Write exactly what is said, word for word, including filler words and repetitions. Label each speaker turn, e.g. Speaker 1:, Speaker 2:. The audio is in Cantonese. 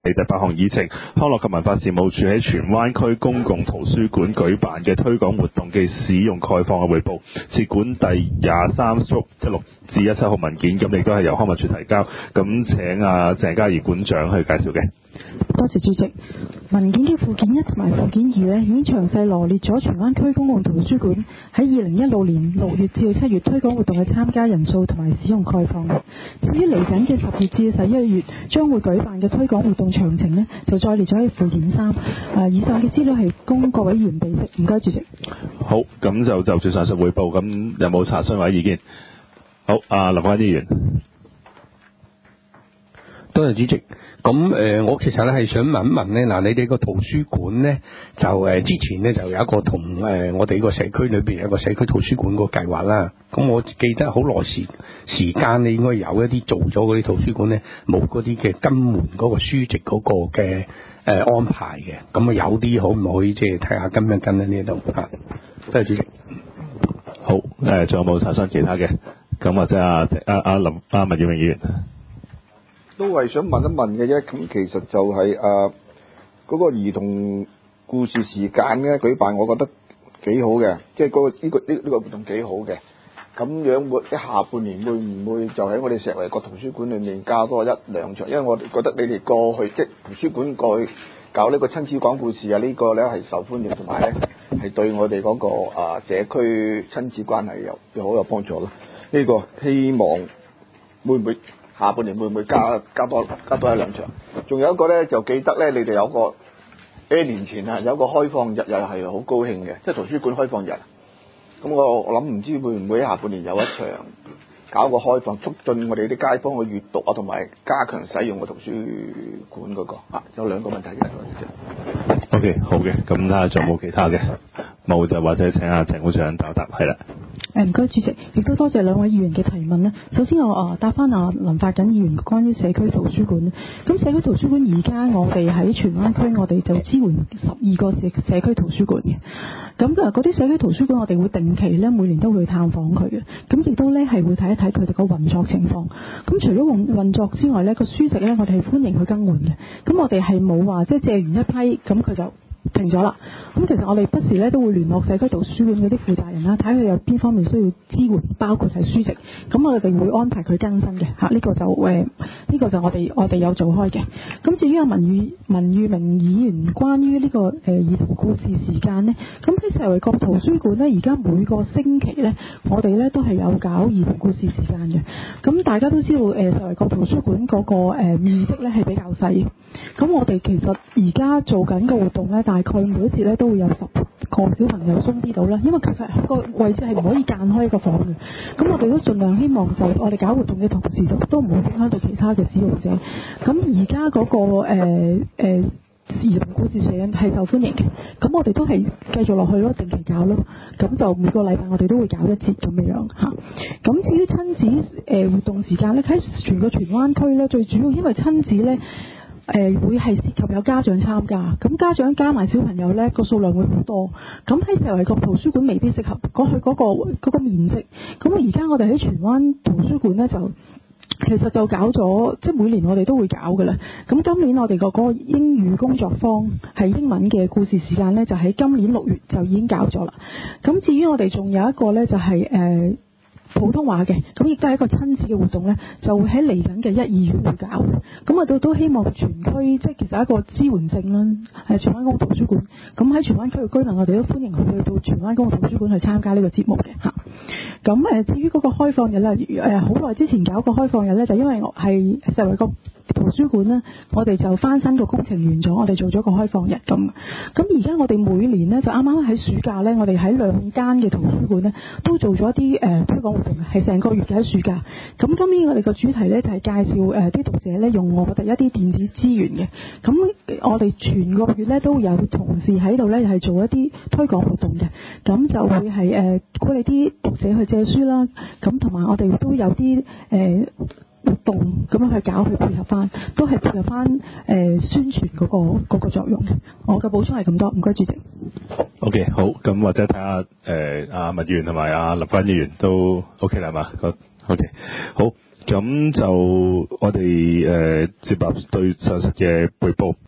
Speaker 1: 第八項議程，康樂及文化事務處喺荃灣區公共圖書館舉辦嘅推廣活動嘅使用概況嘅彙報，設館第廿三組一六至一七號文件，咁亦都係由康文署提交，咁請阿鄭嘉怡館長去介紹嘅。
Speaker 2: 多謝主席。文件嘅附件一同埋附件二呢，已經詳細羅列咗荃灣區公共圖書館喺二零一六年六月至七月推廣活動嘅參加人數同埋使用概況嘅。至於嚟緊嘅十月至十一月將會舉辦嘅推廣活動詳情呢，就再列咗喺附件三。誒，以上嘅資料係供各位議員備悉。唔該，主席。
Speaker 1: 好，咁就就住上述彙報，咁有冇查詢或者意見？好，阿林關議員。
Speaker 3: 多謝主席。咁誒、呃，我其實咧係想問一問咧，嗱，你哋個圖書館咧就誒、呃、之前咧就有一個同誒、呃、我哋個社區裏邊有一個社區圖書館個計劃啦。咁我記得好耐時時間你應該有一啲做咗嗰啲圖書館咧冇嗰啲嘅更換嗰個書籍嗰個嘅誒、呃、安排嘅。咁啊有啲可唔可以即係睇下跟一跟喺呢度啊？多謝主席。
Speaker 1: 好，誒、呃，仲有冇查詢其他嘅？咁或者阿阿阿林阿文裕明議員。
Speaker 4: 都係想問一問嘅啫，咁其實就係誒嗰個兒童故事時間咧舉辦，我覺得幾好嘅，即係嗰個呢個呢呢個活動幾好嘅。咁樣會即下半年會唔會就喺我哋石圍角圖書館裏面加多一兩場？因為我哋覺得你哋過去即係圖書館過去搞呢個親子講故事啊，呢個咧係受歡迎，同埋咧係對我哋嗰個啊社區親子關係有有好有幫助咯。呢個希望會唔會？下半年會唔會加加多加多一兩場？仲有一個咧，就記得咧，你哋有個 N 年前啊，有個開放日又係好高興嘅，即係圖書館開放日。咁我我諗唔知會唔會喺下半年有一場搞個開放，促進我哋啲街坊去閱讀啊，同埋加強使用個圖書館嗰個啊，有兩個問題嘅。
Speaker 1: O K， 好嘅，咁睇下仲有冇其他嘅？冇就或者請阿鄭會長答答，係啦。
Speaker 2: 誒，唔該主席，亦都多謝兩位議員嘅提問咧。首先我啊答翻阿林發緊議員關於社區圖書館咧。咁社區圖書館而家我哋喺荃灣區，我哋就支援十二個社社區圖書館嘅。咁啊嗰啲社區圖書館，我哋會定期咧每年都會去探訪佢嘅。咁亦都咧係會睇一睇佢哋個運作情況。咁除咗運運作之外咧，個書籍咧我哋係歡迎去更換嘅。咁我哋係冇話即係借完一批咁佢就停咗啦。咁其實我哋不時咧都會聯絡社區圖書館嗰啲負責人啦，睇佢有邊方面需要支援，包括係書籍。咁我哋會安排佢更新嘅嚇，呢、這個就誒呢、呃這個就我哋我哋有做開嘅。咁至於阿文裕文裕明議員關於呢、這個誒、呃、兒童故事時間呢，咁喺石圍角圖書館呢，而家每個星期呢，我哋呢都係有搞兒童故事時間嘅。咁大家都知道誒、呃、石圍角圖書館嗰、那個、呃、面積呢係比較細，咁我哋其實而家做緊個活動呢，大概每一節呢都會有十個小朋友鬆啲到啦，因為其實個位置係唔可以間開一個房嘅。咁我哋都盡量希望就我哋搞活動嘅同時都都唔會影響到其他嘅使用者。咁而家嗰個誒誒、呃呃、兒童故事社係受歡迎嘅，咁我哋都係繼續落去咯，定期搞咯。咁就每個禮拜我哋都會搞一節咁樣樣嚇。咁至於親子誒、呃、活動時間咧，喺全個荃灣區咧，最主要因為親子咧。誒、呃、會係涉及有家長參加，咁家長加埋小朋友呢個數量會好多，咁喺石圍角圖書館未必適合，過去嗰個嗰個面積，咁而家我哋喺荃灣圖書館呢，就其實就搞咗，即係每年我哋都會搞㗎啦。咁今年我哋個嗰個英語工作坊係英文嘅故事時間呢，就喺今年六月就已經搞咗啦。咁至於我哋仲有一個呢，就係、是、誒。呃普通話嘅，咁亦都係一個親子嘅活動呢，就會喺嚟緊嘅一、二月會搞。咁我哋都希望全區，即係其實一個支援性啦，係荃灣公共圖書館。咁喺荃灣區嘅居民，我哋都歡迎佢去到荃灣公共圖書館去參加呢個節目嘅嚇。咁誒，至於嗰個開放日咧，誒好耐之前搞個開放日呢，就因為我係石圍角圖書館呢，我哋就翻新個工程完咗，我哋做咗個開放日咁。咁而家我哋每年呢，就啱啱喺暑假呢，我哋喺兩間嘅圖書館呢，都做咗一啲誒推廣活動，係成個月嘅喺暑假。咁今年我哋個主題呢，就係、是、介紹誒啲、呃、讀者呢，用我哋一啲電子資源嘅。咁我哋全個月呢，都有同事喺度呢，係做一啲推廣活動嘅。咁就會係誒鼓勵啲讀者去借書啦。咁同埋我哋都有啲誒。呃活動咁樣去搞，去配合翻，都係配合翻誒、呃、宣傳嗰、那個嗰、那個作用嘅。我嘅補充係咁多，唔該主席。
Speaker 1: O、okay, K， 好，咁或者睇下誒阿文議員同埋阿林關議員都 O K 啦嘛？O、okay, K， 好， 咁就我哋誒、呃、接納對上述嘅彙報。